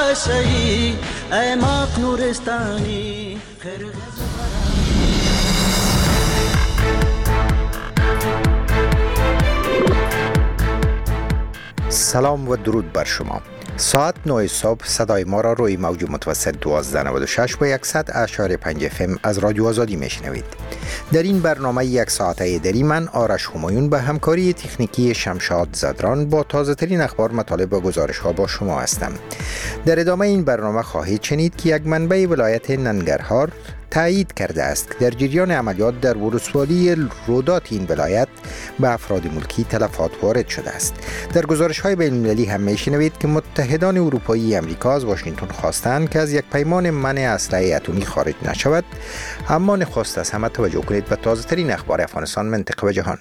شهی ای ماق نورستانی سلام و درود بر شما. ساعت 9 صبح صدای ما را روی موج متوسط 1296 و 100.5 FM از رادیو آزادی میشنوید. در این برنامه یک ساعته دری من آرش همایون به همکاری تکنیکی شمشاد زدران با تازه ترین اخبار، مطالب و گزارش ها با شما هستم. در ادامه این برنامه خواهید شنید که یک منبع ولایت ننگرهار تایید کرده است که در جریان عملیات در ولسوالی رودات این ولایت به افراد ملکی تلفات وارد شده است. در گزارش‌های بین‌المللی هم می‌شنوید که متحدان اروپایی امریکا از واشنگتن خواستند که از یک پیمان منع اسلحه اتمی خارج نشود. اما نخست از همه توجه کنید به تازه‌ترین اخبار افغانستان، منطقه و جهان.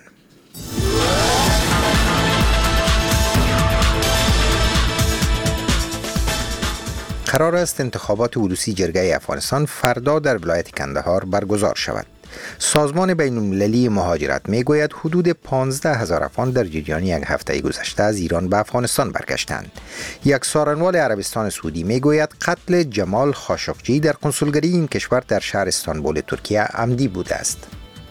قرار است انتخابات ولوسی جرگه افغانستان فردا در ولایت کندهار برگزار شود. سازمان بین‌المللی مهاجرت میگوید حدود 15,000 افغان در جریان یک هفته گذشته از ایران به افغانستان برگشتند. یک سخنگوی عربستان سعودی میگوید قتل جمال خاشقجی در کنسولگری این کشور در شهر استانبول ترکیه عمدی بوده است.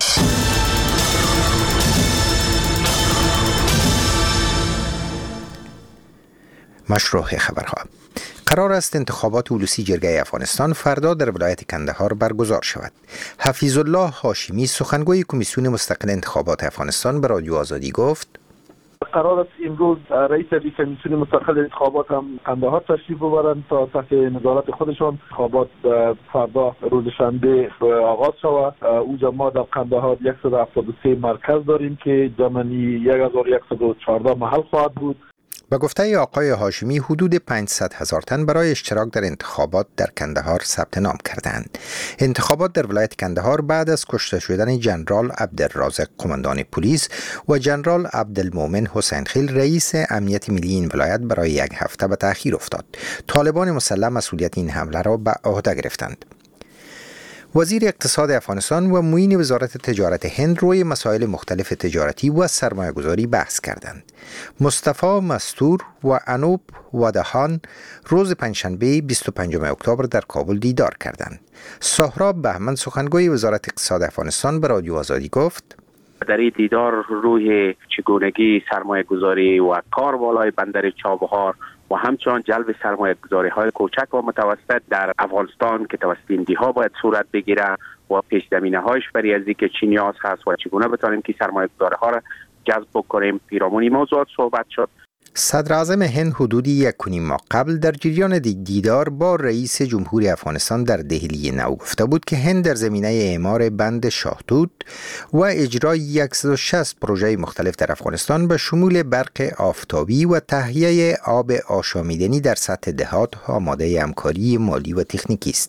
مشروع خبرها. قرار است انتخابات ولوسی جرگه افغانستان فردا در ولایت کندهار برگزار شود. حفیظ الله هاشمی سخنگوی کمیسیون مستقل انتخابات افغانستان به رادیو آزادی گفت: قرار است امروز رئیس کمیسیون مستقل انتخابات هم کندهار تشریف ببرند تا تحت نظارت خودشان انتخابات فردا روز شنبه آغاز شود. اونجا ما در کندهار 173 مرکز داریم که جمعی 1114 محل خواهد بود. به گفته آقای هاشمی حدود 500,000 تن برای اشتراک در انتخابات در کندهار ثبت نام کردند. انتخابات در ولایت کندهار بعد از کشته شدن جنرال عبدالرازق قماندان پلیس و جنرال عبدالمومن حسین خیل رئیس امنیت ملی این ولایت برای یک هفته به تأخیر افتاد. طالبان مسلح مسئولیت این حمله را به عهده گرفتند. وزیر اقتصاد افغانستان و معین وزارت تجارت هند روی مسائل مختلف تجارتی و سرمایه‌گذاری بحث کردند. مصطفی مستور و انوپ ودهان روز پنجشنبه 25 اکتبر در کابل دیدار کردند. سهراب بهمن سخنگوی وزارت اقتصاد افغانستان به رادیو آزادی گفت: در این دیدار روی چگونگی سرمایه‌گذاری و کار بالای بندر چابهار و همچنان جلب سرمایه‌گذاری‌های کوچک و متوسط در افغانستان که توسط هندی‌ها باید صورت بگیره و پیش زمینه‌هایش برای از اینکه چی نیاز هست و چگونه بتونیم که سرمایه‌گذاری‌ها را جذب بکنیم پیرامون موضوعات صحبت شد. صدر اعظم هند حدودی 1.5 ماه قبل در جریان دیدار با رئیس جمهوری افغانستان در دهلی نو گفته بود که هند در زمینه اعمار بند شاهدود و اجرای 160 پروژه مختلف در افغانستان به شمول برق آفتابی و تهیه آب آشامیدنی در سطح دهات آماده همکاری مالی و تکنیکی است.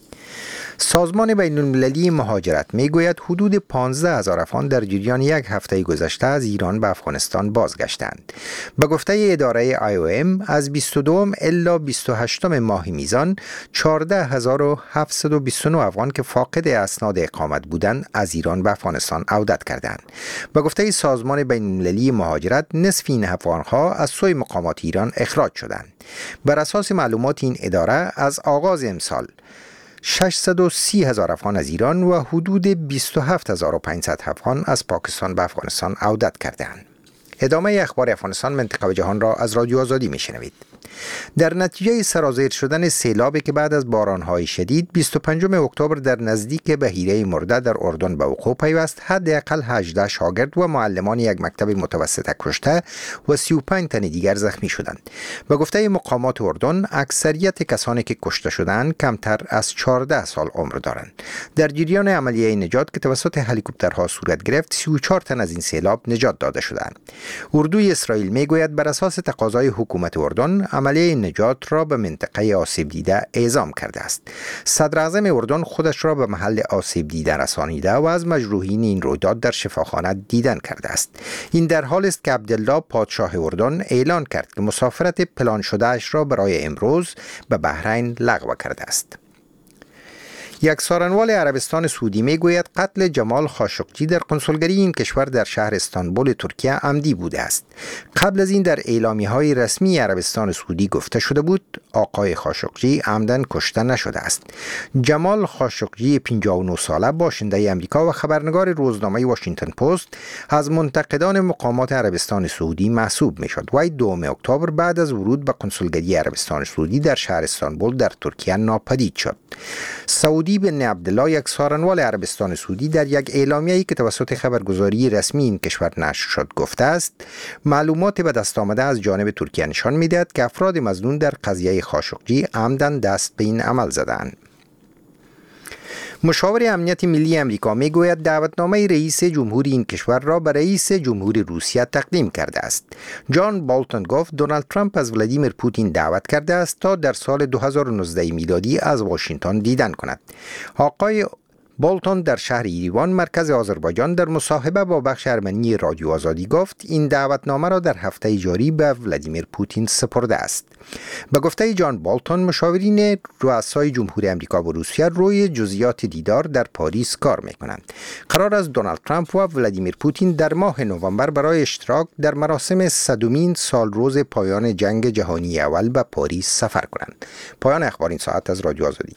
سازمان بین‌المللی مهاجرت میگوید حدود 15,000 افغان در جریان یک هفته گذشته از ایران به افغانستان بازگشتند. به گفته اداره IOM از 22 الی 28 ماه میزان 14,729 افغان که فاقد اسناد اقامت بودند از ایران به افغانستان عودت کردند. به گفته سازمان بین‌المللی مهاجرت نصف این افغان‌ها از سوی مقامات ایران اخراج شدند. بر اساس معلومات این اداره از آغاز امسال 630,000 افغان از ایران و حدود 27,500 افغان از پاکستان به افغانستان عودت کردند. ادامه اخبار افغانستان، منطقه و جهان را از رادیو آزادی میشنوید. در نتیجه سرازیر شدن سیلابی که بعد از بارانهای شدید 25 اکتبر در نزدیک بحیره مرده در اردن به وقوع پیوست، حداقل 18 شاگرد و معلمان یک مکتب متوسطه کشته و 35 تن دیگر زخمی شدند. به گفته مقامات اردن، اکثریت کسانی که کشته شدند کمتر از 14 سال عمر دارند. در جریان عملیه نجات که توسط هلیکوپترها صورت گرفت، 34 تن از این سیلاب نجات داده شدند. اردوی اسرائیل میگوید بر اساس تقاضای حکومت اردن عملیه نجات را به منطقه آسیب دیده اعزام کرده است. صدر اعظم اردن خودش را به محل آسیب دیده رسانیده و از مجروحین این رویداد در شفاخانه دیدن کرده است. این در حال است که عبدالله پادشاه اردن اعلان کرد که مسافرت پلان شده اش را برای امروز به بحرین لغو کرده است. یک سخنگوی عربستان سعودی میگوید قتل جمال خاشقجی در کنسولگری این کشور در شهر استانبول ترکیه عمدی بوده است. قبل از این در اعلامیه‌های رسمی عربستان سعودی گفته شده بود آقای خاشقجی عمدن کشته نشده است. جمال خاشقجی 59 ساله باشنده امریکا و خبرنگار روزنامه واشنگتن پست از منتقدان مقامات عربستان سعودی محسوب میشد. وی 2 اکتبر بعد از ورود به کنسولگری عربستان سعودی در شهر استانبول در ترکیه ناپدید شد. سعودی بن عبدالله یک سخنگوی عربستان سعودی در یک اعلامیه‌ای که توسط خبرگزاری رسمی این کشور نشر شد گفته است معلومات به دست آمده از جانب ترکیه نشان می‌دهد که افراد مظنون در قضیه خاشقجی عمدن دست به این عمل زدند. مشاور امنیت ملی امریکا میگوید دعوتنامه رئیس جمهور این کشور را به رئیس جمهور روسیه تقدیم کرده است. جان بالتون گفت دونالد ترامپ از ولادیمیر پوتین دعوت کرده است تا در سال 2019 میلادی از واشنگتن دیدن کند. آقای بالتون در شهر یریوان مرکز آذربایجان در مصاحبه با بخش ارمنی رادیو آزادی گفت این دعوتنامه را در هفته جاری به ولادیمیر پوتین سپرده است. به گفته جان بالتون مشاورین رؤسای جمهور امریکا و روسیه روی جزئیات دیدار در پاریس کار میکنند. قرار است دونالد ترامپ و ولادیمیر پوتین در ماه نوامبر برای اشتراک در مراسم 100مین سالروز پایان جنگ جهانی اول به پاریس سفر کنند. پایان اخبار این ساعت از رادیو آزادی.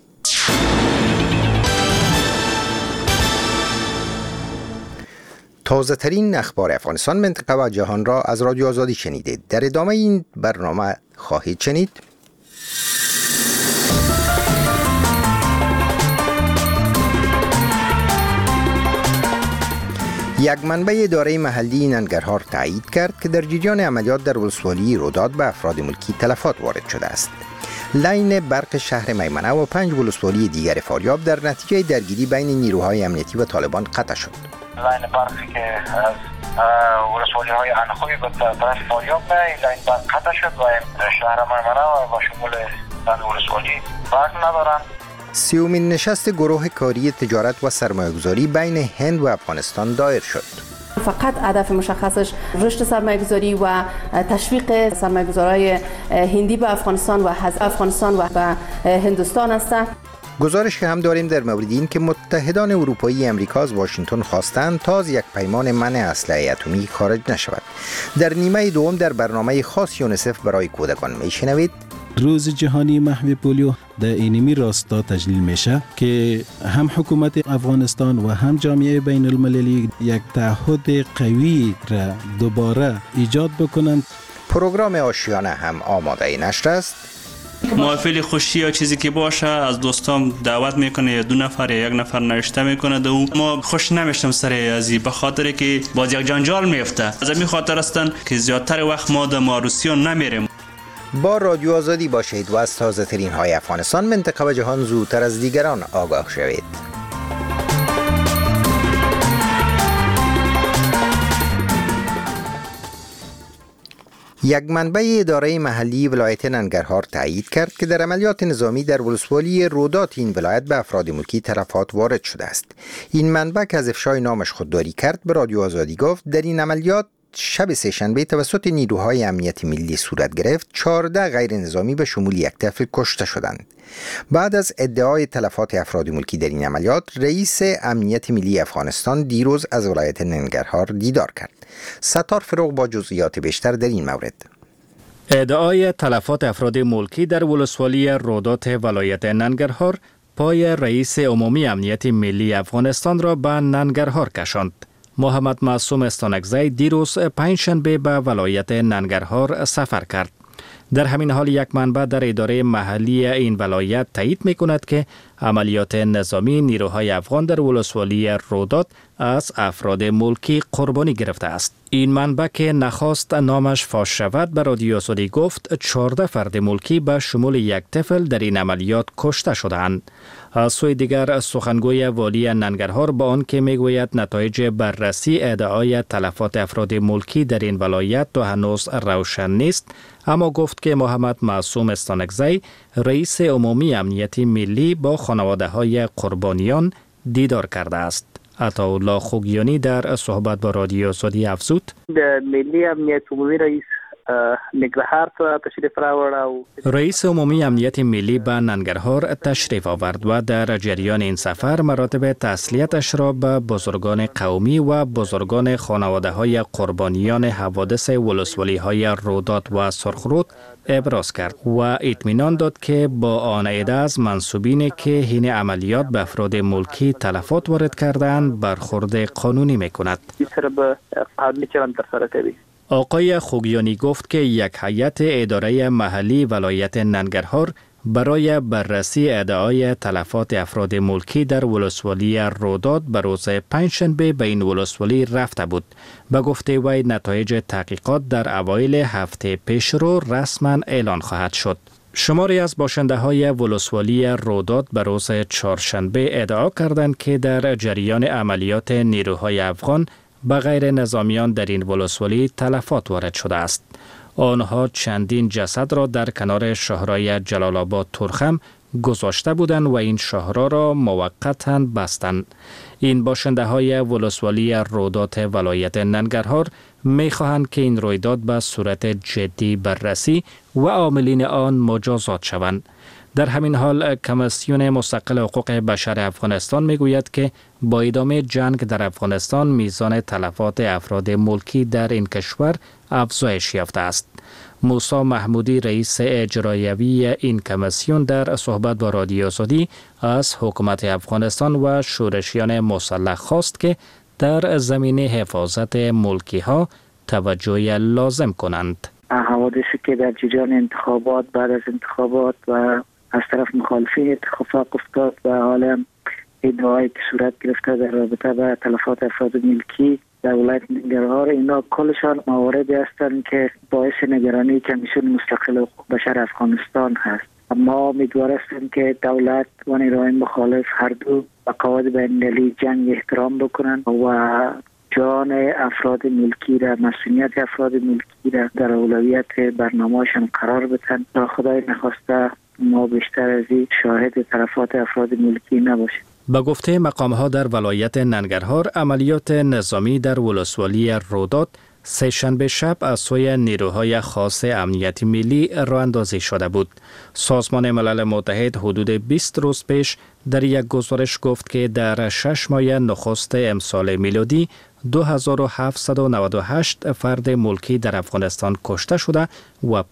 تازه ترین اخبار افغانستان، منطقه و جهان را از رادیو آزادی شنیدید. در ادامه این برنامه خواهید شنید یک منبع اداره محلی ننگرهار تایید کرد که در جریان عملیات در ولسوالی روداد به افراد ملکی تلفات وارد شده است. لاین برق شهر میمنه و 5 ولسوالی دیگر فاریاب در نتیجه درگیری بین نیروهای امنیتی و طالبان قطع شد. لاین برقی که از ولسوالی های انخوی به طرف فاریاب این لاین برق قطع شد و شهر میمنه و شمول ولسوالی برق ندارند. 30مین نشست گروه کاری تجارت و سرمایه‌گذاری بین هند و افغانستان دایر شد. فقط هدف مشخصش رشد سرمایه‌گذاری و تشویق سرمایه‌گذارای هندی به افغانستان و از افغانستان و به هندوستان است. گزارش که هم داریم در مورد این که متحدان اروپایی امریکا از واشنگتن خواستند تا از یک پیمان منع اسلحه اتمی خارج نشود. در نیمه دوم در برنامه خاص یونیسف برای کودکان میشنوید روز جهانی محو پولیو در اینمی راستا تجلیل میشه که هم حکومت افغانستان و هم جامعه بین المللی یک تعهد قوی را دوباره ایجاد بکنند. پروگرام آشیانه هم آماده نشر است. محافل خوشی یا چیزی که باشه از دوستام دعوت میکنه یا 2 نفر یا 1 نفر نوشته میکنه دو ما خوش نمیشتم سر ازی به خاطر که باز یک جنجال میفته. از این خاطر هستن که زیادتر وقت ما در معروسیان نمیریم. با رادیو آزادی باشید و از تازه ترین های افغانستان، منطقه و جهان زودتر از دیگران آگاه شوید. یک منبع اداره محلی ولایت ننگرهار تایید کرد که در عملیات نظامی در ولسوالی رودات این ولایت به افراد ملکی تلفات وارد شده است. این منبع که از افشای نامش خودداری کرد به رادیو آزادی گفت در این عملیات شب سه‌شنبه توسط نیروهای امنیت ملی صورت گرفت. 14 غیر نظامی به شمول یک طفل کشته شدند. بعد از ادعای تلفات افراد ملکی در این عملیات، رئیس امنیت ملی افغانستان دیروز از ولایت ننگرهار دیدار کرد. ستار فروغ با جزئیات بیشتر در این مورد. ادعای تلفات افراد ملکی در ولسوالی رودات ولایت ننگرهار پای رئیس عمومی امنیت ملی افغانستان را به ننگرهار کشاند. محمد معصوم استانکزی دیروز 5 شنبه به ولایت ننگرهار سفر کرد. در همین حال یک منبع در اداره محلی این ولایت تایید می کند که عملیات نظامی نیروهای افغان در ولسوالی رودات از افراد ملکی قربانی گرفته است. این منبع که نخواست نامش فاش شود به رادیو آزادی گفت 14 فرد ملکی به شمول یک طفل در این عملیات کشته شدند. از سوی دیگر سخنگوی والی ننگرهار با آن که میگوید نتایج بررسی ادعای تلفات افراد ملکی در این ولایت تا هنوز روشن نیست، اما گفت که محمد معصوم استانکزی رئیس عمومی امنیت ملی با خانواده های قربانیان دیدار کرده است. عطاالله خوگیانی در صحبت با رادیو آزادی افزود ملی امنیت عمومی رئیس ننګرهار ته تشریف راوړ او رئیس عمومی امنیت ملی به ننگرهار تشریف آورد و در جریان این سفر مراتب تسلیتش را به بزرگان قومی و بزرگان خانواده های قربانیان حوادث ولسوالی های رودات و سرخرود ابراز کرد و اطمینان داد که با آن عده از منسوبینی که این عملیات به افراد ملکی تلفات وارد کردند برخورد قانونی میکند. آقای خوگیانی گفت که یک هیئت اداره محلی ولایت ننگرهار برای بررسی ادعای تلفات افراد ملکی در ولسوالی رودات به روز پنجشنبه به این ولسوالی رفته بود. به گفته وی نتایج تحقیقات در اوایل هفته پیشرو رسما اعلان خواهد شد. شماری از باشنده های ولسوالی رودات به روز چهارشنبه ادعا کردند که در جریان عملیات نیروهای افغان به غیر نظامیان در این ولسوالی تلفات وارد شده است. آنها چندین جسد را در کنار شاهرای جلال آباد ترخم گذاشته بودند و این شاهرا را موقتا بستند. این باشنده های ولسوالی رودات ولایت ننگرهار می خواهند که این رویداد به صورت جدی بررسی و عاملین آن مجازات شوند. در همین حال کمیسیون مستقل حقوق بشر افغانستان می گوید که با ادامه جنگ در افغانستان میزان تلفات افراد ملکی در این کشور افزایش یافته است. موسی محمودی رئیس اجرایوی این کمیسیون در صحبت با رادیو آزادی از حکومت افغانستان و شورشیان مسلح خواست که در زمینه حفاظت ملکی ها توجه لازم کنند. حوادثی که در جریان انتخابات بعد از انتخابات و از طرف مخالفین اتفاق افتاد و حالا ادعایی که صورت گرفته در رابطه با تلفات افراد ملکی در ولایت ننگرهار، اینا کلشان مواردی هستند که باعث نگرانی کمیسیون مستقل حقوق بشر افغانستان هست. ما امیدوار هستیم که دولت و نیروهای مخالف هر دو به قواعد بین‌المللی جنگ احترام بکنند و جان افراد ملکی را، مسئولیت افراد ملکی را در اولویت برنامه‌شان قرار بدن تا خدای نخواسته ما بیشتر از این شاهد تلفات افراد ملکی نباشیم. به گفته مقام‌ها در ولایت ننگرهار، عملیات نظامی در ولسوالی رودات سه‌شنبه شب از سوی نیروهای خاص امنیت ملی راه اندازی شده بود. سازمان ملل متحد حدود 20 روز پیش در یک گزارش گفت که در 6 ماه نخست امسال میلادی 2798 فرد ملکی در افغانستان کشته شده و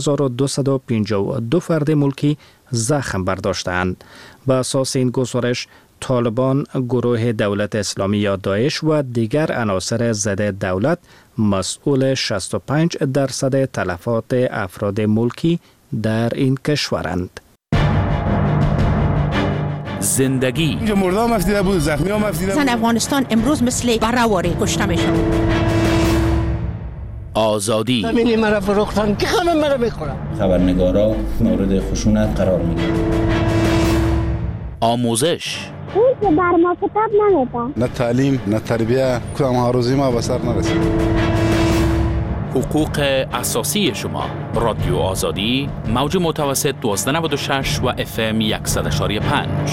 5252 فرد ملکی زخم برداشتند. بر اساس این گزارش، طالبان، گروه دولت اسلامی یا داعش و دیگر عناصر ضد دولت مسئول 65% تلفات افراد ملکی در این کشورند. زندگی مردم مفتیده بود، زخمی ها مفتیده بود. زن افغانستان امروز مثل برهواری کشته میشن. آزادی همینی مرا فروختن که همه مرا میخورن. خبرنگارا مورد خشونت قرار میگیرن. آموزش اون که بر ما کتاب نمیده. نه تعلیم، نه تربیه، کدام هاروزی ما به سر نرسید. حقوق اساسی شما. رادیو آزادی، موج متوسط 1296 و FM 100.5.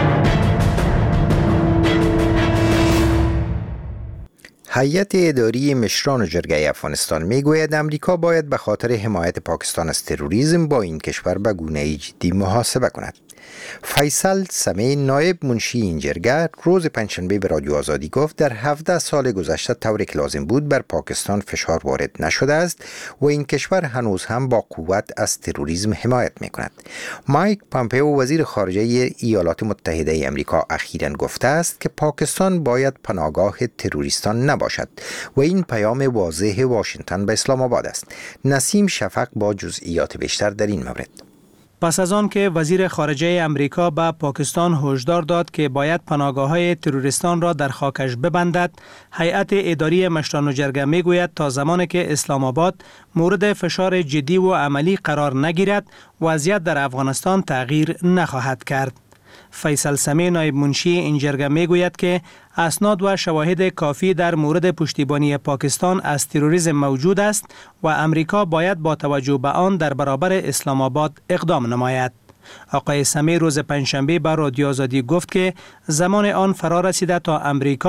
هیئت اداری مشران جرگه افغانستان میگوید امریکا باید به خاطر حمایت پاکستان از تروریسم با این کشور به گونه‌ای جدی محاسبه کند. فیصل سمی نایب منشی این جرگه روز پنجشنبه به رادیو آزادی گفت در 17 سال گذشته طوری که لازم بود بر پاکستان فشار وارد نشده است و این کشور هنوز هم با قوت از تروریسم حمایت میکند. مایک پامپئو وزیر خارجه ایالات متحده آمریکا اخیراً گفته است که پاکستان باید پناهگاه تروریستان نباشد و این پیام واضح واشنگتن به اسلام آباد است. نسیم شفق با جزئیات بیشتر در این مورد. پس از آن که وزیر خارجه امریکا به پاکستان هشدار داد که باید پناهگاه‌های تروریستان را در خاکش ببندد، هیئت اداری مشران جرگه میگوید تا زمانی که اسلام آباد مورد فشار جدی و عملی قرار نگیرد، وضعیت در افغانستان تغییر نخواهد کرد. فیصل سمی نایب منشی این جرگه میگوید که اسناد و شواهد کافی در مورد پشتیبانی پاکستان از تروریسم موجود است و امریکا باید با توجه به آن در برابر اسلام آباد اقدام نماید. آقای سمی روز پنجشنبه به رادیو آزادی گفت که زمان آن فرا رسیده تا امریکا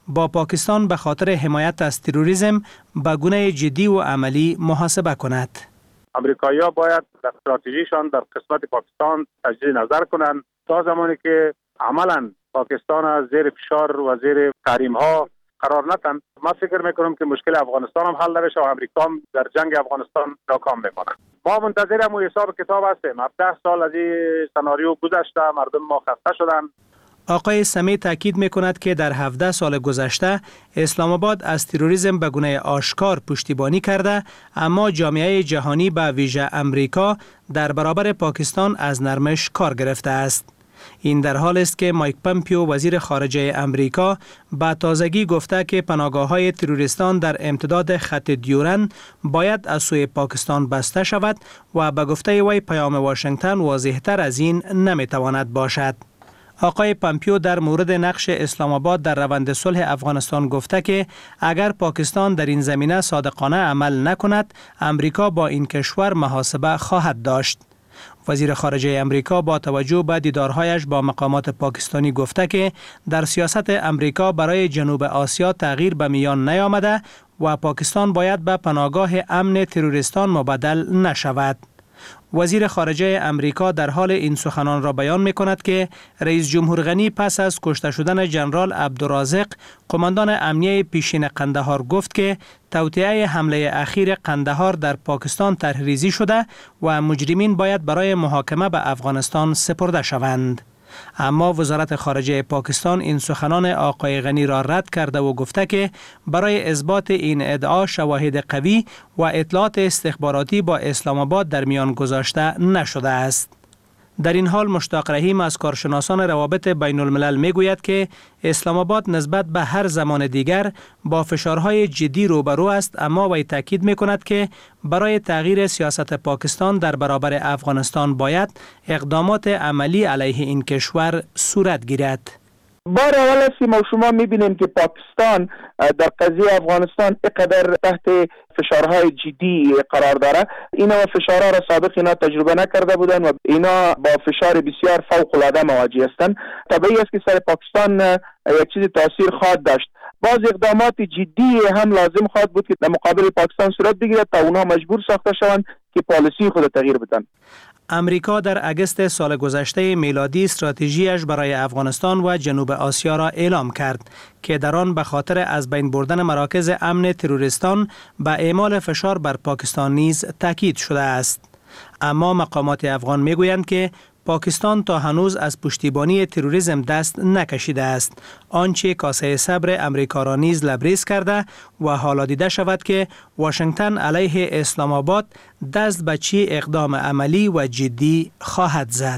با پاکستان به خاطر حمایت از تروریسم به گونه جدی و عملی محاسبه کند. امریکایی‌ها باید در استراتژیشان در قسمت پاکستان تجدید نظر کنند تا زمانی که عملاً پاکستان از زیر فشار و زیر تحریم‌ها قرار نتن. ما فکر میکنم که مشکل افغانستان هم حل نمیشه و امریکا هم در جنگ افغانستان ناکام میکنه. ما منتظر هم حساب کتاب هستیم. 17 سال از این سناریو گذشته، مردم ما خسته شدن. آقای سمی تاکید میکند که در 17 سال گذشته اسلام آباد از تروریسم به گونه آشکار پشتیبانی کرده، اما جامعه جهانی به ویژه امریکا در برابر پاکستان از نرمش کار گرفته است. این در حال است که مایک پامپیو وزیر خارجه امریکا با تازگی گفته که پناهگاه‌های تروریستان در امتداد خط دیورن باید از سوی پاکستان بسته شود و به گفته وی پیام واشنگتن واضح‌تر از این نمیتواند باشد. آقای پامپیو در مورد نقش اسلام آباد در روند صلح افغانستان گفته که اگر پاکستان در این زمینه صادقانه عمل نکند، امریکا با این کشور محاسبه خواهد داشت. وزیر خارجه امریکا با توجه به دیدارهایش با مقامات پاکستانی گفته که در سیاست امریکا برای جنوب آسیا تغییر به میان نیامده و پاکستان باید به پناهگاه امن تروریستان مبدل نشود. وزیر خارجه امریکا در حال این سخنان را بیان می کند که رئیس جمهور غنی پس از کشته شدن ژنرال عبدالرازق قماندان امنیه پیشین قندهار گفت که توطئه حمله اخیر قندهار در پاکستان طرح‌ریزی شده و مجرمین باید برای محاکمه به افغانستان سپرده شوند. اما وزارت خارجه پاکستان این سخنان آقای غنی را رد کرده و گفته که برای اثبات این ادعا شواهد قوی و اطلاعات استخباراتی با اسلام آباد در میان گذاشته نشده است. در این حال مشتاق رحیم از کارشناسان روابط بین الملل می گوید که اسلام آباد نسبت به هر زمان دیگر با فشارهای جدی روبرو است، اما وی تاکید می کند که برای تغییر سیاست پاکستان در برابر افغانستان باید اقدامات عملی علیه این کشور صورت گیرد. بار اول است که ما شما میبینیم که پاکستان در قضیه افغانستان اینقدر تحت فشارهای جدی قرار داره. اینا فشارها را سابق اینا تجربه نکرده بودن و اینا با فشار بسیار فوق العاده مواجه هستند. طبیعی است که سر پاکستان یک چیز تاثیر خواهد داشت. باز اقدامات جدی هم لازم خواهد بود که در مقابل پاکستان صورت بگیرد تا اونها مجبور ساخته شوند که پالیسی خود تغییر بدن. امریکا در اگست سال گذشته میلادی استراتژیش برای افغانستان و جنوب آسیا را اعلام کرد که در آن به خاطر از بین بردن مراکز امن تروریستان به اعمال فشار بر پاکستان نیز تاکید شده است. اما مقامات افغان میگویند که پاکستان تا هنوز از پشتیبانی تروریسم دست نکشیده است، آنچه کاسه صبر امریکا را نیز لبریز کرده و حالا دیده شود که واشنگتن علیه اسلام آباد دست به چه اقدام عملی و جدی خواهد زد.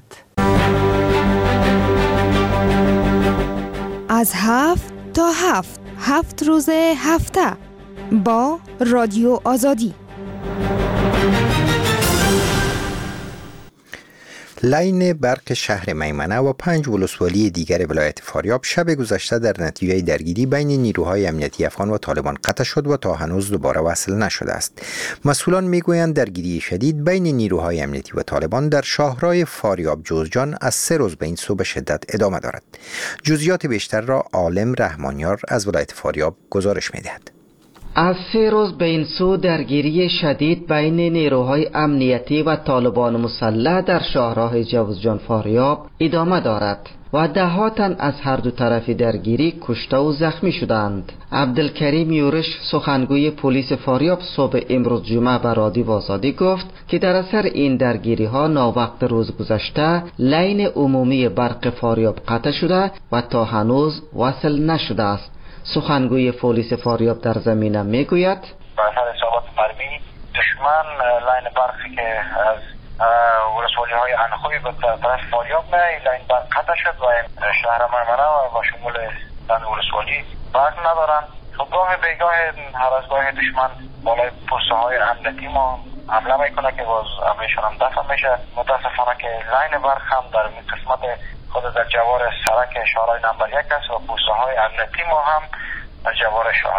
از 7 تا 7 روز هفته با رادیو آزادی. لاین برق شهر میمنه و 5 ولسوالی دیگر ولایت فاریاب شب گذشته در نتیجه درگیری بین نیروهای امنیتی افغان و طالبان قطع شد و تا هنوز دوباره وصل نشده است. مسئولان میگویند درگیری شدید بین نیروهای امنیتی و طالبان در شاهراه فاریاب جوزجان از 3 روز به این سو به شدت ادامه دارد. جزئیات بیشتر را عالم رحمانیار از ولایت فاریاب گزارش میدهد. از 3 روز به این سو درگیری شدید بین نیروهای امنیتی و طالبان مسلح در شاهراه جوزجان فاریاب ادامه دارد و ده‌ها تن از هر دو طرف درگیری کشته و زخمی شدند. عبدالکریم یورش سخنگوی پلیس فاریاب صبح امروز جمعه به رادیو آزادی گفت که در اثر این درگیری ها ناوقت روز گذشته لاین عمومی برق فاریاب قطع شده و تا هنوز وصل نشده است. سخنگوی پلیس فاریاب در زمینه میگوید به اثر اصابات مرمی دشمن لاین برقی که از ولسوالی های انخوی به طرف فاریاب نه لاین برق قطع شد و شهر میمنه و شمول ولسوالی برق ندارن. خب گاه بیگاه هر از گاه دشمن بالای پوسته های امنیتی ما حمله میکنه که باز حملهشون هم دفع میشه. متاسفانه که لاین برق هم در قسمت خود در جوار سرک شهرهای نمبر 1 است و پوسته های امنیتی ما هم در جوار شهر است.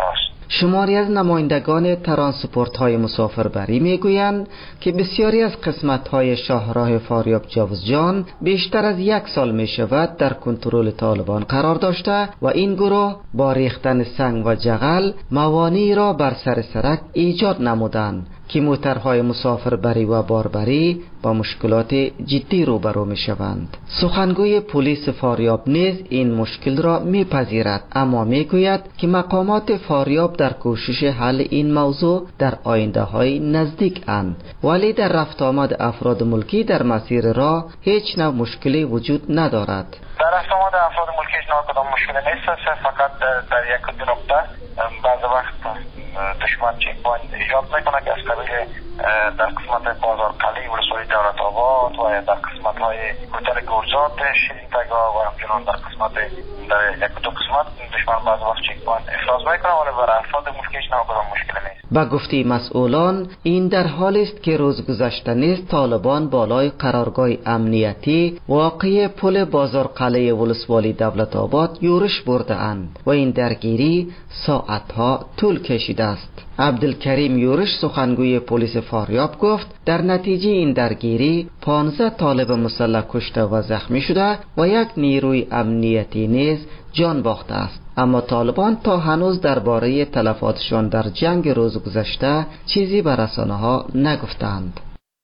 شماری از نمایندگان ترانسپورت‌های مسافربری میگویند که بسیاری از قسمت‌های شاهراه فاریاب جاوزجان بیشتر از 1 سال می‌شود در کنترل طالبان قرار داشته و این گروه با ریختن سنگ و جغل موانعی را بر سر سرک ایجاد نمودند که موترهای مسافربری و باربری با مشکلات جدی روبرو می شوند. سخنگوی پلیس فاریاب نیز این مشکل را میپذیرد، اما میگوید که مقامات فاریاب در کوشش حل این موضوع در آینده های نزدیک اند، ولی در رفت آمد افراد ملکی در مسیر راه هیچ نوع مشکلی وجود ندارد. در رفت آمد افراد ملکی هیچ نوع کدام مشکلی نیست، فقط در یک دو نقطه بعض وقت دشمن چک پوینت ایجاد میکنه که از قبیل در قسمت بازار قلی ولسوالی دولت آباد و در قسمت های هتل گورزات شیرین تگا و همچنان در قسمت در یک دو قسمت دشمن بعض وقت چک پوینت افراز میکنه، ولی برای افراد ملکی هیچ نوع کدام مشکلی نیست. با گفته مسئولان این در حالی است که روز گذشته نیز طالبان بالای قرارگاه امنیتی واقع پل بازار قلعه ولسوالی دولت آباد یورش برده اند و این درگیری ساعتها طول کشیده است. عبدالکریم یورش سخنگوی پلیس فاریاب گفت در نتیجه این درگیری 15 طالب مسلح کشته و زخمی شده و 1 نیروی امنیتی نیز جان باخته است، اما طالبان تا هنوز درباره تلفاتشان در جنگ روز گذشته چیزی به رسانه‌ها نگفتند.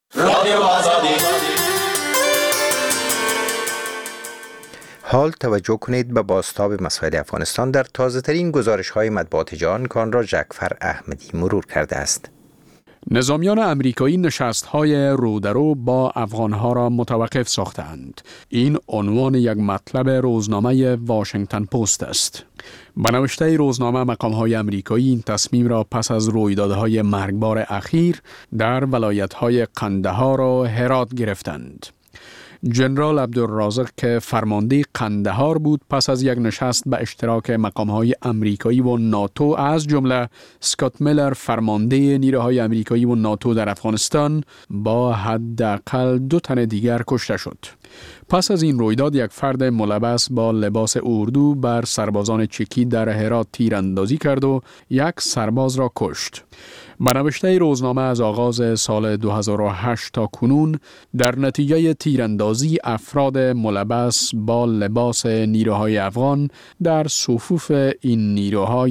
حال توجه کنید به بازتاب مسائل افغانستان در تازه‌ترین گزارش‌های مطبوعات جهان که آن را جعفر احمدی مرور کرده است. نظامیان امریکایی نشست‌های رودرو با افغان‌ها را متوقف ساختند. این عنوان یک مطلب روزنامه واشنگتن پست است. به نوشته روزنامه مقام‌های امریکایی این تصمیم را پس از رویدادهای مرگبار اخیر در ولایت‌های قندهار و هرات گرفتند. جنرال عبدالرازق که فرمانده قندهار بود پس از یک نشست به اشتراک مقام‌های امریکایی و ناتو از جمله اسکات میلر فرمانده نیروهای امریکایی و ناتو در افغانستان با حداقل 2 تن دیگر کشته شد. پس از این رویداد یک فرد ملبس با لباس اردو بر سربازان چکی در هرات تیراندازی کرد و 1 سرباز را کشت. به نوشته روزنامه از آغاز سال 2008 تا کنون در نتیجه تیراندازی افراد ملبس با لباس نیروهای افغان در صفوف این نیروها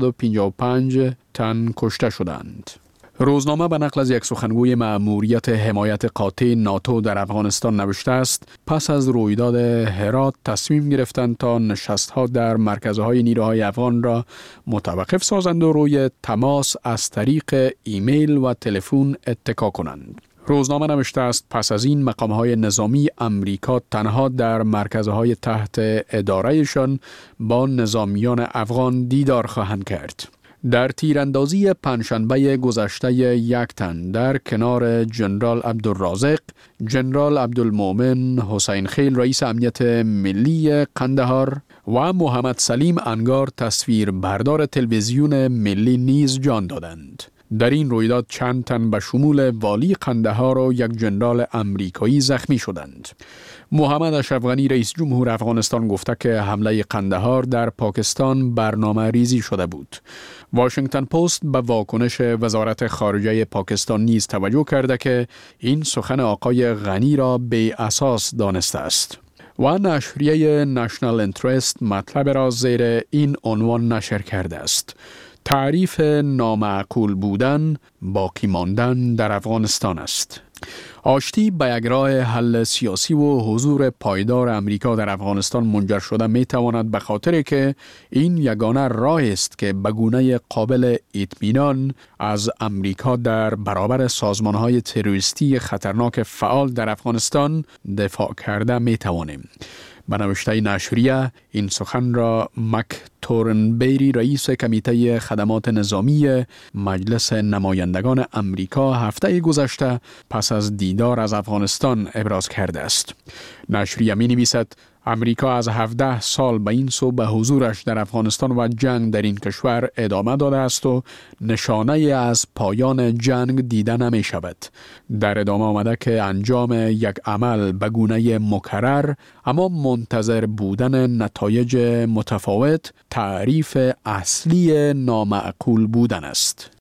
155 تن کشته شدند. روزنامه به نقل از یک سخنگوی مأموریت حمایت قاطع ناتو در افغانستان نوشته است پس از رویداد هرات تصمیم گرفتند تا نشست‌ها در مرکزهای نیروهای افغان را متوقف سازند و روی تماس از طریق ایمیل و تلفن اتکا کنند. روزنامه نوشته است پس از این مقام‌های نظامی امریکا تنها در مرکزهای تحت ادارهشان با نظامیان افغان دیدار خواهند کرد. در تیراندازی پنجشنبه گذشته 1 تن در کنار جنرال عبدالرازق، جنرال عبدالمومن حسین خیل رئیس امنیت ملی قندهار و محمد سلیم انگار تصویر بردار تلویزیون ملی نیز جان دادند. در این رویداد چند تن به شمول والی قندهار و 1 جنرال امریکایی زخمی شدند. محمد اشرف غنی رئیس جمهور افغانستان گفته که حمله قندهار در پاکستان برنامه ریزی شده بود. واشنگتن پست به واکنش وزارت خارجه پاکستان نیز توجه کرده که این سخن آقای غنی را بی اساس دانسته است. و نشریه نشنال انترست مطلب را زیر این عنوان نشر کرده است: تعریف نامعقول بودن باقی ماندن در افغانستان است. آشتی به یک راه حل سیاسی و حضور پایدار امریکا در افغانستان منجر شده می تواند به خاطر که این یگانه راه است که به گونه قابل اطمینان از امریکا در برابر سازمان‌های تروریستی خطرناک فعال در افغانستان دفاع کرده می توانیم. به نوشته نشریه این سخن را مک تورنبری رئیس کمیته خدمات نظامی مجلس نمایندگان امریکا هفته گذشته پس از دیدار از افغانستان ابراز کرده است. نشریه می نویسد امریکا از 17 سال به این سو به حضورش در افغانستان و جنگ در این کشور ادامه داده است و نشانه از پایان جنگ دیده نمی شود. در ادامه آمده که انجام یک عمل به گونه مکرر اما منتظر بودن نتایج متفاوت تعریف اصلی نامعقول بودن است.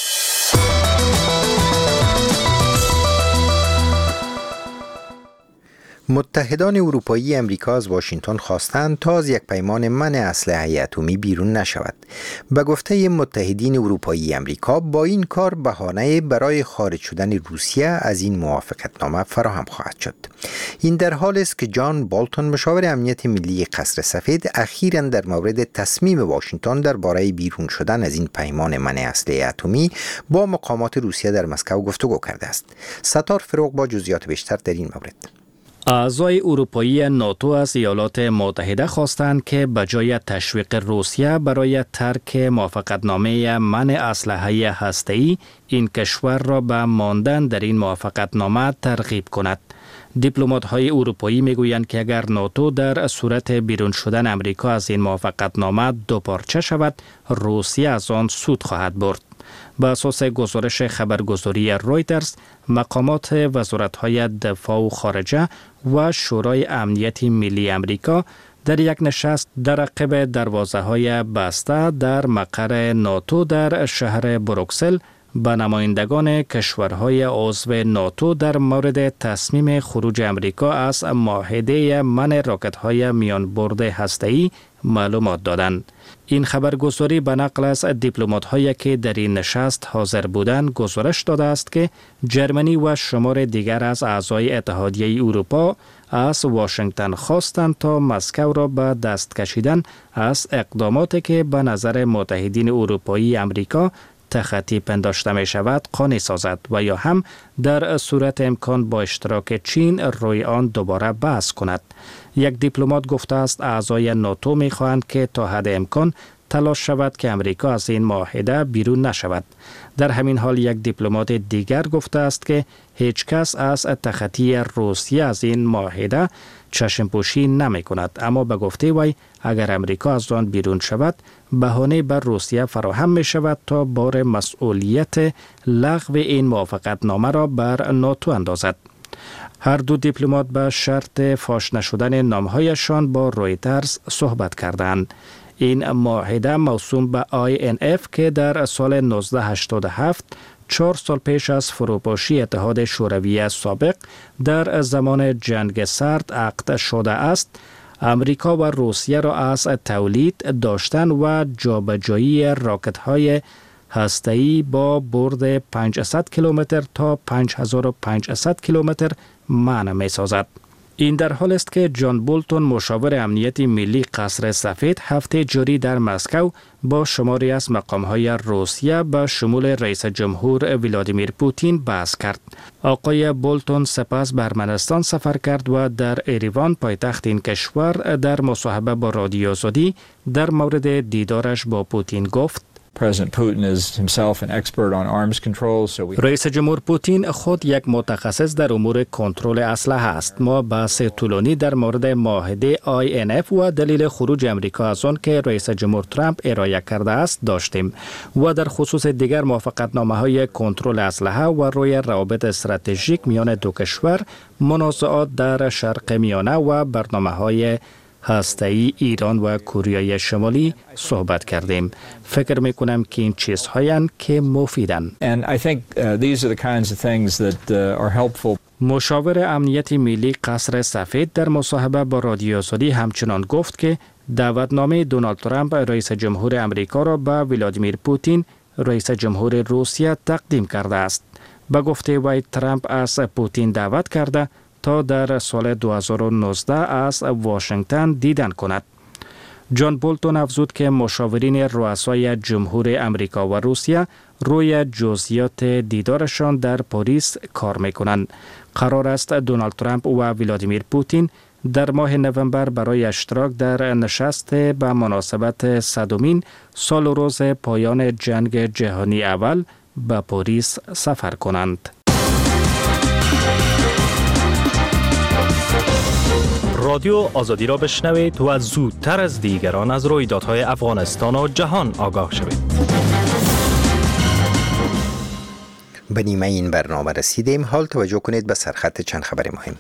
متحدان اروپایی امریکا از واشنگتن خواستند تا از یک پیمان منع اسلحه اتمی بیرون نشود. به گفته متحدین اروپایی امریکا با این کار بهانه برای خارج شدن روسیه از این موافقتنامه فراهم خواهد شد. این در حالی است که جان بولتون مشاور امنیت ملی قصر سفید اخیراً در مورد تصمیم واشنگتن درباره بیرون شدن از این پیمان منع اسلحه اتمی با مقامات روسیه در مسکو گفتگو کرده است. ستار فروغ با جزئیات بیشتر در این مورد. اعضای اروپایی ناتو از ایالات متحده خواستند که بجای تشویق روسیه برای ترک موافقتنامه منع اسلحه هسته‌ای این کشور را به ماندن در این موافقتنامه ترغیب کند. دیپلمات‌های اروپایی میگویند که اگر ناتو در صورت بیرون شدن امریکا از این موافقتنامه دوپارچه شود، روسیه از آن سود خواهد برد. به اساس گزارش خبرگزاری رویترز، مقامات وزارت‌های دفاع و خارجه و شورای امنیت ملی امریکا در یک نشست در عقب دروازه‌های بسته در مقر ناتو در شهر بروکسل به نمایندگان کشورهای عضو ناتو در مورد تصمیم خروج امریکا از معاهده منع راکت‌های میانبرد هسته‌ای معلومات دادند. این خبرگزاری به نقل از دیپلمات‌هایی که در این نشست حاضر بودند گزارش داده است که جرمنی و شمار دیگر از اعضای اتحادیه اروپا از واشنگتن خواستند تا مسکو را به دست کشیدن از اقداماتی که به نظر متحدین اروپایی امریکا تخطی پنداشته می شود قانع سازد و یا هم در صورت امکان با اشتراک چین روی آن دوباره بحث کند. یک دیپلمات گفته است اعضای ناتو می خواهند که تا حد امکان تلاش شود که امریکا از این معاهده بیرون نشود. در همین حال یک دیپلمات دیگر گفته است که هیچ کس از تخطی روسیه از این معاهده چشم پوشی نمی کند، اما به گفته وی اگر امریکا از آن بیرون شود بهانه بر روسیه فراهم می شود تا بار مسئولیت لغو این موافقتنامه را بر ناتو اندازد. هر دو دیپلمات به شرط فاش نشدن نامهایشان با رویترز صحبت کردند. این معاهده موسوم به INF که در سال 1987 4 سال پیش از فروپاشی اتحاد شوروی سابق در زمان جنگ سرد عقد شده است، امریکا و روسیه را از تولید، داشتن و جابجایی راکت‌های هسته‌ای با برد 500 کیلومتر تا 5500 کیلومتر منع می‌سازد. این در حال است که جان بولتون مشاور امنیت ملی قصر سفید هفته جاری در مسکو با شماری از مقام‌های روسیه به شمول رئیس جمهور ولادیمیر پوتین بحث کرد. آقای بولتون سپس به ارمنستان سفر کرد و در اریوان پایتخت این کشور در مصاحبه با رادیو آزادی در مورد دیدارش با پوتین گفت: رئیس جمهور پوتین خود یک متخصص در امور کنترل اسلحه است. ما بحث طولانی در مورد معاهده INF و دلیل خروج امریکا از آن که رئیس جمهور ترامپ ارائه کرده است داشتیم و در خصوص دیگر موافقتنامه‌های کنترل اسلحه و روی روابط استراتژیک میان دو کشور، منازعات در شرق میانه و برنامه‌های هسته‌ای ایران و کره شمالی صحبت کردیم. فکر می‌کنم که این چیزهایند که مفیدند. مشاور امنیت ملی قصر سفید در مصاحبه با رادیو آزادی همچنان گفت که دعوتنامه دونالد ترامپ رئیس جمهور امریکا را به ولادیمیر پوتین رئیس جمهور روسیه تقدیم کرده است. به گفته وی ترامپ از پوتین دعوت کرده تا در سال 2019 از واشنگتن دیدن کند. جان بولتون افزود که مشاورین رؤسای جمهور امریکا و روسیه روی جزئیات دیدارشان در پاریس کار می‌کنند. قرار است دونالد ترامپ و ولادیمیر پوتین در ماه نوامبر برای اشتراک در نشست به مناسبت 100مین سال و روز پایان جنگ جهانی اول به پاریس سفر کنند. رادیو آزادی را بشنوید و زودتر از دیگران از رویدادهای افغانستان و جهان آگاه شوید. به نیمه این برنامه رسیدیم. حال توجه کنید به سرخط چند خبر مهم.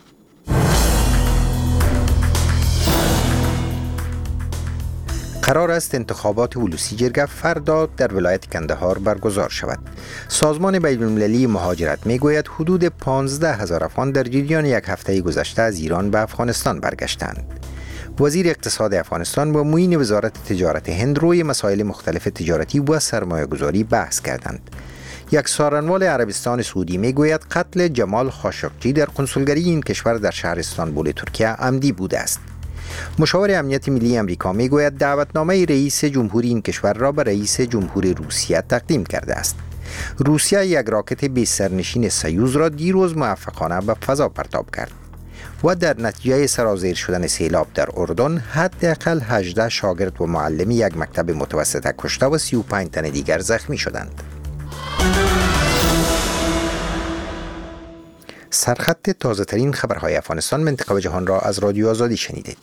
قرار است انتخابات ولوسی جرگه فردا در ولایت کندهار برگزار شود. سازمان بین‌المللی مهاجرت میگوید حدود 15,000 افغان در جریان یک هفته گذشته از ایران به افغانستان برگشتند. وزیر اقتصاد افغانستان با معین وزارت تجارت هند روی مسائل مختلف تجارتی و سرمایه‌گذاری بحث کردند. یک سخنران عربستان سعودی میگوید قتل جمال خاشقجی در کنسولگری این کشور در شهر استانبول ترکیه عمدی بوده است. مشاور امنیت ملی امریکا میگوید دعوتنامه رئیس جمهوری این کشور را به رئیس جمهور روسیه تقدیم کرده است. روسیه یک راکت بی سرنشین سیوز را دیروز موفقانه به فضا پرتاب کرد و در نتیجه سرازیر شدن سیلاب در اردن حداقل 18 شاگرد و معلم یک مکتب متوسطه کشته و 35 تن دیگر زخمی شدند. سرخط تازه ترین خبرهای افغانستان منطقه و جهان را از رادیو آزادی شنیدید.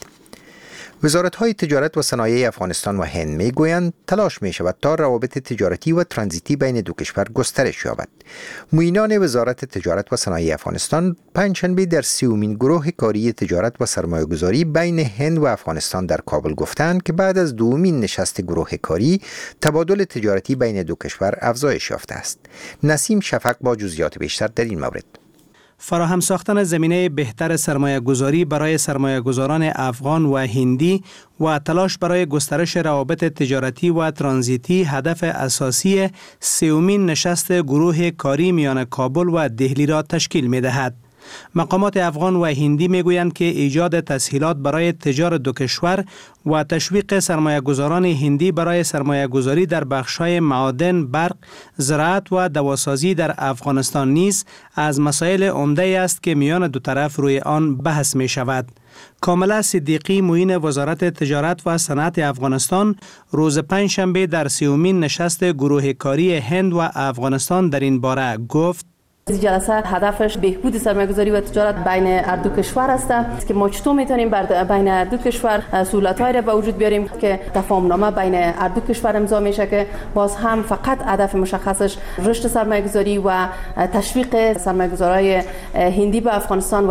وزارت‌های تجارت و صنایع افغانستان و هند می‌گویند تلاش می‌شود تا روابط تجارتی و ترانزیتی بین دو کشور گسترش یابد. معینان وزارت تجارت و صنایع افغانستان پنجشنبه در 30مین گروه کاری تجارت و سرمایه‌گذاری بین هند و افغانستان در کابل گفتند که بعد از دومین نشست گروه کاری تبادل تجارتی بین دو کشور افزایش یافته است. نسیم شفق با جزئیات بیشتر در این مورد. فراهم ساختن زمینه بهتر سرمایه گذاری برای سرمایه گذاران افغان و هندی و تلاش برای گسترش روابط تجارتی و ترانزیتی هدف اساسی 30مین نشست گروه کاری میان کابل و دهلی را تشکیل می دهد. مقامات افغان و هندی میگویند که ایجاد تسهیلات برای تجار دو کشور و تشویق سرمایه‌گذاران هندی برای سرمایه‌گذاری در بخش‌های معادن، برق، زراعت و دواسازی در افغانستان نیز از مسائل عمده است که میان دو طرف روی آن بحث می شود. کاملا صدیقی معین وزارت تجارت و صنعت افغانستان روز پنجشنبه در 30مین نشست گروه کاری هند و افغانستان در این باره گفت: این جلسه هدفش بهبود سرمایه‌گذاری و تجارت بین هر دو کشور است که ما چطور میتونیم بین هر دو کشور سهولت‌هایی را به وجود بیاریم که تفاهم‌نامه بین هر دو کشور امضا میشه که باز هم فقط هدف مشخصش رشد سرمایه‌گذاری و تشویق سرمایه‌گذارای هندی به افغانستان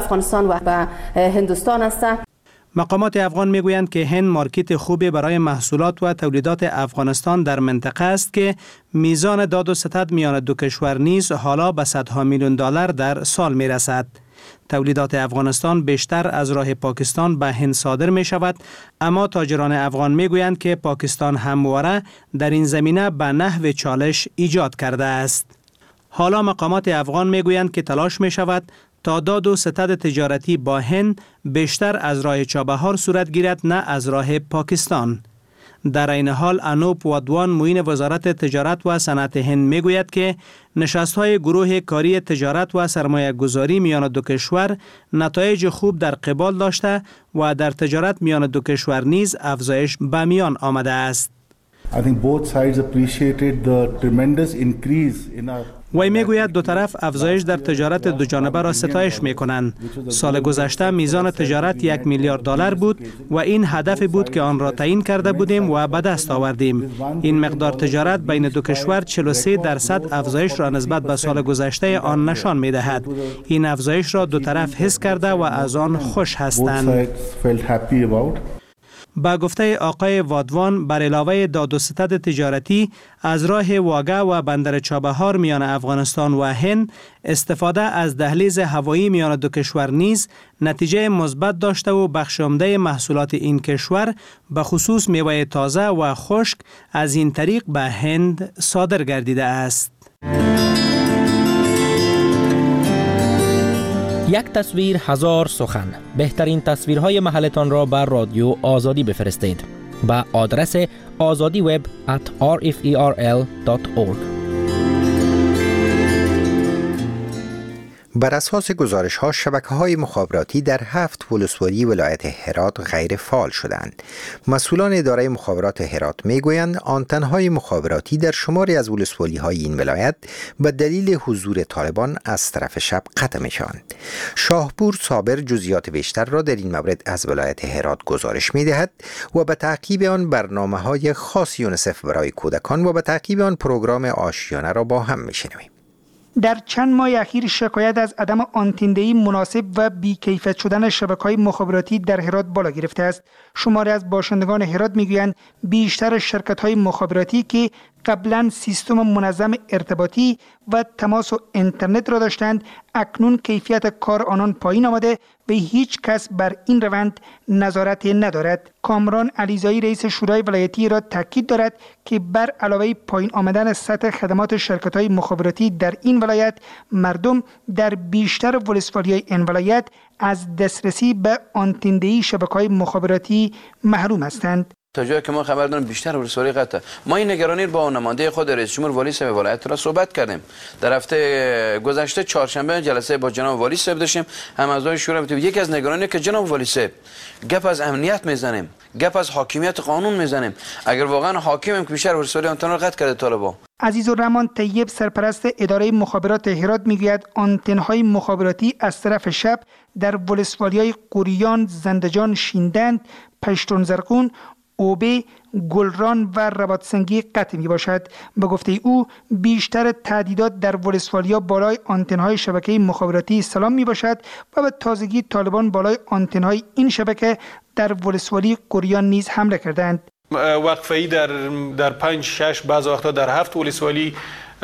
و به هندوستان است. مقامات افغان میگویند که هند مارکت خوبی برای محصولات و تولیدات افغانستان در منطقه است که میزان داد و ستد میان دو کشور نیز حالا به صدها میلیون دلار در سال میرسد. تولیدات افغانستان بیشتر از راه پاکستان به هند صادر می شود، اما تاجران افغان میگویند که پاکستان همواره در این زمینه به نحو چالش ایجاد کرده است. حالا مقامات افغان میگویند که تلاش می شود تا داد و ستد تجارتی با هند بیشتر از راه چابهار صورت گیرد نه از راه پاکستان. در این حال انوپ وادوان معین وزارت تجارت و صنعت هند میگوید که نشست‌های گروه کاری تجارت و سرمایه گذاری میان دو کشور نتایج خوب در قبال داشته و در تجارت میان دو کشور نیز افزایش به میان آمده است. I think both sides appreciated the tremendous increase in our وی میگوید دو طرف افزایش در تجارت دو جانبه را ستایش میکنند. سال گذشته میزان تجارت 1 میلیارد دلار بود و این هدف بود که آن را تعیین کرده بودیم و به دست آوردیم. این مقدار تجارت بین دو کشور 43% افزایش را نسبت به سال گذشته آن نشان میدهد. این افزایش را دو طرف حس کرده و از آن خوش هستند. با گفته آقای وادوان، بر علاوه داد و ستد تجارتی از راه واگه و بندر چابهار میان افغانستان و هند، استفاده از دهلیز هوایی میان دو کشور نیز نتیجه مثبت داشته و بخش عمده محصولات این کشور به خصوص میوه تازه و خشک از این طریق به هند صادر گردیده است. یک تصویر هزار سخن. بهترین تصویرهای محلتان را بر رادیو آزادی بفرستید به آدرس azadiweb@rferl.org. بر اساس گزارش‌ها شبکه‌های مخابراتی در 7 ولسوالی ولایت هرات غیر فعال شدند. مسئولان اداره مخابرات هرات میگویند آنتن‌های مخابراتی در شماری از ولسوالی‌های این ولایت به دلیل حضور طالبان از طرف شب قطع می‌شوند. شاهپور صابر جزئیات بیشتر را در این مورد از ولایت هرات گزارش می‌دهد و به تعقیب آن برنامه‌های خاص یونیسف برای کودکان و به تعقیب آن پروگرام آشیانه را با هم می‌شنویم. در چند ماه اخیر شکایت از عدم آنتندهی مناسب و بی‌کیفیت شدن شبکه‌های مخابراتی در هرات بالا گرفته است. شماری از باشندگان هرات میگویند بیشتر شرکت‌های مخابراتی که قبلا سیستم منظم ارتباطی و تماس و اینترنت را داشتند اکنون کیفیت کار آنان پایین آمده و هیچ کس بر این روند نظارت ندارد. کامران علیزایی رئیس شورای ولایتی را تاکید دارد که بر علاوه پایین آمدن سطح خدمات شرکت‌های مخابراتی در این ولایت، مردم در بیشتر ولسوالی‌های این ولایت از دسترسی به آنتندهی شبکه‌های مخابراتی محروم هستند. تا جایی که ما خبر داریم بیشتر ولسوالی قطعه. ما این نگرانی با نماینده خود رئیس جمهور والی صاحب ولایت را صحبت کردیم. در هفته گذشته چهارشنبه جلسه با جناب والی صاحب داشتیم. هم اعضای شورا یکی از نگرانی که جناب والی صاحب گپ از امنیت میزنیم، گپ از حاکمیت قانون میزنیم. اگر واقعا حاکمیم که بیشتر ولسوالی آنتن را قطع کرده طالبان. عزیزالرحمن طیب سرپرست اداره مخابرات هرات میگوید آنتن‌های مخابراتی از طرف شب در ولسوالی‌های قوریان، زندجان، شیندند، پشتون زرقون، اوبه، گلران و رباطسنگی قطع می باشد. به گفته او بیشتر تعدیدات در ولسوالیا بالای آنتن‌های شبکه مخابراتی سلام می باشد و به تازگی طالبان بالای آنتن‌های این شبکه در ولسوالی قوریان نیز حمله کردند. وقفه‌ای در 5 6 بعض وقتا در 7 ولسوالی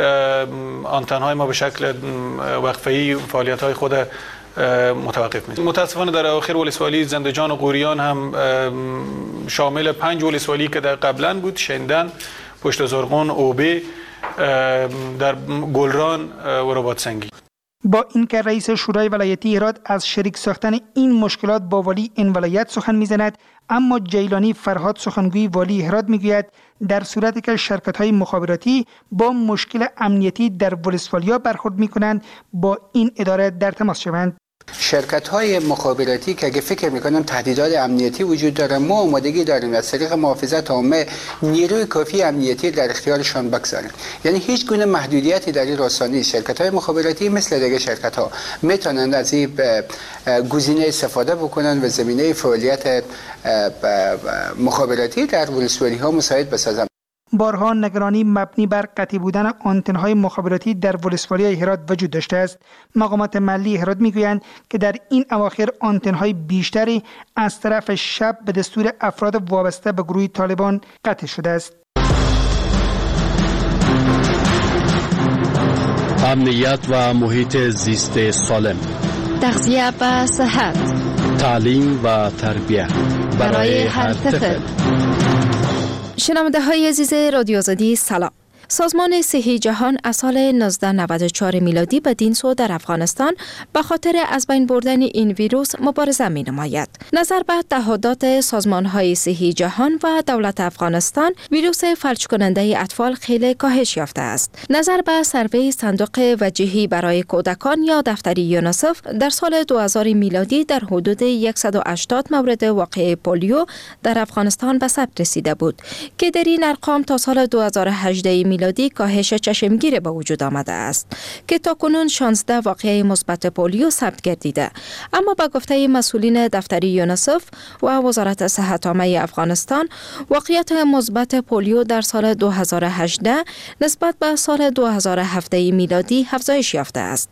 آنتن‌های ما به شکل وقفه‌ای فعالیت‌های خود متوقف میشه. متاسفانه در آخر ولسوالی زندجان و قوریان هم شامل 5 ولسوالی که در قبلا بود، شندن، پشت زرقون، اوبه، در گلران و رباطسنگی. با اینکه رئیس شورای ولایتی هرات از شریک ساختن این مشکلات با والی این ولایت سخن میزند، اما جیلانی فرهاد سخنگوی والی هرات میگوید در صورتی که شرکت‌های مخابراتی با مشکل امنیتی در ولسوالیا برخورد میکنند با این اداره در تماس شوند. شرکت‌های مخابراتی که اگه فکر میکنن تهدیدات امنیتی وجود داره، ما آمادگی داریم از طریق محافظت عامه نیروی کافی امنیتی در اختیارشان بگذاریم. یعنی هیچ گونه محدودیتی در این راستا نیست. شرکت‌های مخابراتی مثل دیگه شرکت‌ها میتونن از این گزینه استفاده بکنن و زمینه فعالیت مخابراتی در ولسوالی‌ها مساعد بسازن. بارها نگرانی مبنی بر قطعی بودن آنتن‌های مخابراتی در ولسوالی هرات وجود داشته است. مقامات محلی هرات میگویند که در این اواخر آنتن‌های بیشتری از طرف شب به دستور افراد وابسته به گروه طالبان قطع شده است. امنیت و محیط زیست سالم، تغذیه و صحت، تعلیم و تربیت برای هر طفل. شنونده های عزیز رادیو آزادی سلام. سازمان صحی جهان از سال 1994 میلادی به دین سو در افغانستان به خاطر از بین بردن این ویروس مبارزه می نماید. نظر به تعهدات سازمان های صحی جهان و دولت افغانستان، ویروس فلج کننده اطفال خیلی کاهش یافته است. نظر به سروی صندوق وجهی برای کودکان یا دفتری یونیسف، در سال 2000 میلادی در حدود 180 مورد واقع پولیو در افغانستان به ثبت رسیده بود که در این ارقام تا سال 2018 میلادی کاهش چشمگیر به وجود آمده است که تاکنون 16 واقعه مثبت پولیو ثبت گردیده. اما به گفته مسئولین دفتری یونیسف و وزارت صحت عامه افغانستان، واقعیت مثبت پولیو در سال 2018 نسبت به سال 2007 میلادی افزایش یافته است.